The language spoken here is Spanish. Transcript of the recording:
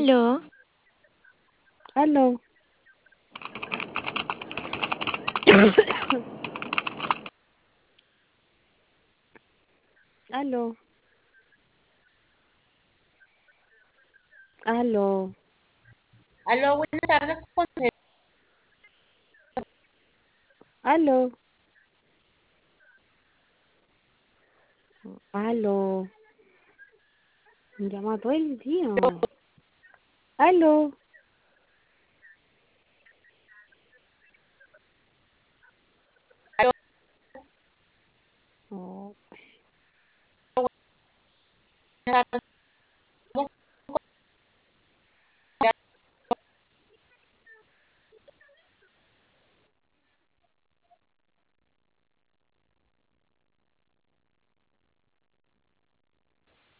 Aló, Aló, aló, aló, Aló, buenas tardes, aló, aló. Me llama todo el día. Aló.